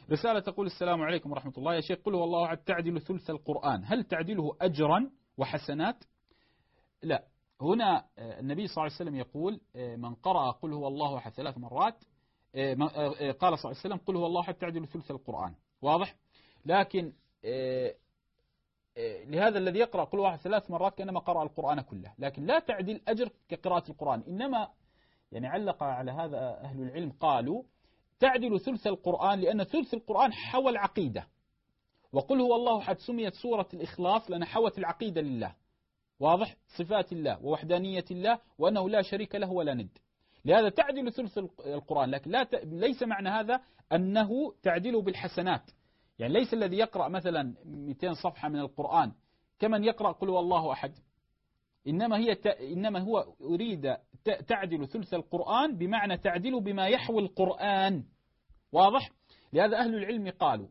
رسالة تقول: السلام عليكم ورحمة الله، يا شيخ قل هو الله أحد تعدل ثلث القرآن، هل تعدله أجرا وحسنات؟ لا، هنا النبي صلى الله عليه وسلم يقول: من قرأ قل هو الله أحد 3 مرات، قال صلى الله عليه وسلم: قل هو الله أحد تعدل ثلث القرآن. واضح؟ لكن لهذا الذي يقرأ قل هو أحد 3 مرات كأنما قرأ القرآن كله، لكن لا تعدل أجر كقراءة القرآن، إنما يعني علق على هذا أهل العلم قالوا تعدل ثلث القرآن لأن ثلث القرآن حوى العقيدة، وقل هو الله أحد سميت سورة الإخلاص لأن حوت العقيدة لله، واضح، صفات الله ووحدانية الله وأنه لا شريك له ولا ند، لهذا تعدل ثلث القرآن، لكن ليس معنى هذا أنه تعدل بالحسنات، يعني ليس الذي يقرأ مثلا 200 صفحة من القرآن كمن يقرأ قل هو الله أحد، إنما هو أريد تعدل ثلث القرآن بمعنى تعدل بما يحوي القرآن، واضح. لهذا أهل العلم قالوا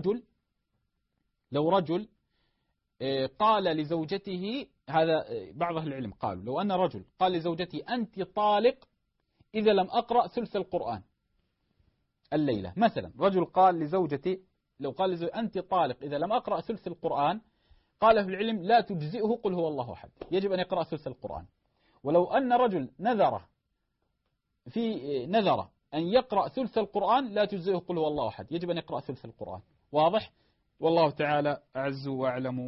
لو رجل قال لزوجته، هذا بعض أهل العلم قالوا لو أن رجل قال لزوجته أنت طالق إذا لم أقرأ ثلث القرآن الليلة، مثلا رجل قال لزوجته، لو قال لزوجته أنت طالق إذا لم أقرأ ثلث القرآن، قال أهل العلم لا تجزئه قل هو الله أحد، يجب أن يقرأ ثلث القرآن. ولو أن رجل نذر أن يقرأ ثلث القرآن لا تجزئه قل هو الله أحد، يجب أن يقرأ ثلث القرآن، واضح. والله تعالى أعز وأعلم.